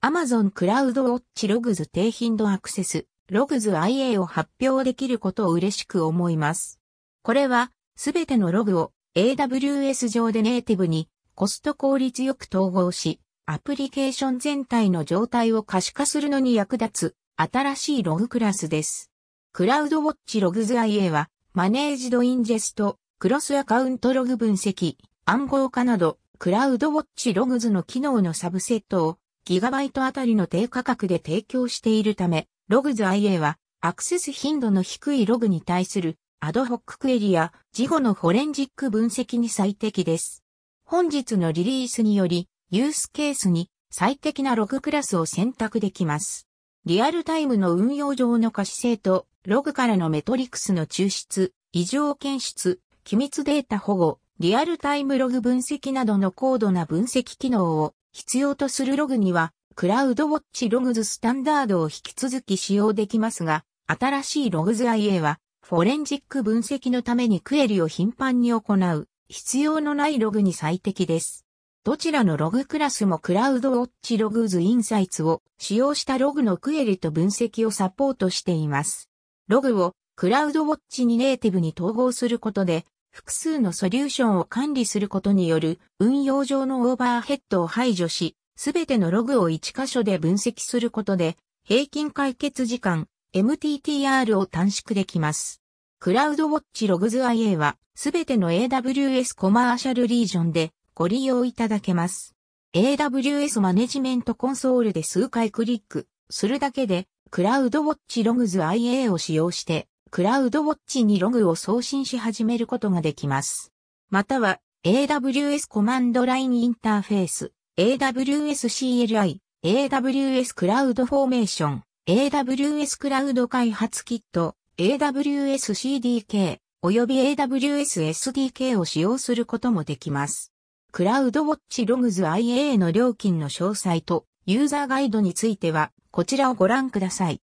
Amazon CloudWatch Logs 低頻度アクセス、Logs IA を発表できることを嬉しく思います。これは、すべてのログを AWS 上でネイティブにコスト効率よく統合し、アプリケーション全体の状態を可視化するのに役立つ新しいログクラスです。CloudWatch Logs IA は、マネージドインジェスト、クロスアカウントログ分析、暗号化など、CloudWatch Logs の機能のサブセットをギガバイトあたりの低価格で提供しているため、Logs IA はアクセス頻度の低いログに対するアドホッククエリや事後のフォレンジック分析に最適です。本日のリリースにより、ユースケースに最適なログクラスを選択できます。リアルタイムの運用上の可視性と、ログからのメトリクスの抽出、異常検出、機密データ保護、リアルタイムログ分析などの高度な分析機能を必要とするログには、CloudWatch Logs スタンダードを引き続き使用できますが、新しい Logs IA は、フォレンジック分析のためにクエリを頻繁に行う必要のないログに最適です。どちらのログクラスも CloudWatch Logs Insights を使用したログのクエリと分析をサポートしています。ログを CloudWatch にネイティブに統合することで、複数のソリューションを管理することによる運用上のオーバーヘッドを排除し、すべてのログを一箇所で分析することで、平均解決時間、MTTR を短縮できます。CloudWatch Logs IA は、すべての AWS コマーシャルリージョンでご利用いただけます。AWS マネジメントコンソールで数回クリックするだけで、CloudWatch Logs IA を使用して、CloudWatch にログを送信し始めることができます。または、AWS コマンドラインインターフェース、AWS CLI、AWS クラウドフォーメーション、AWS クラウド開発キット、AWS CDK、および AWS SDK を使用することもできます。CloudWatch Logs IA の料金の詳細とユーザーガイドについては、こちらをご覧ください。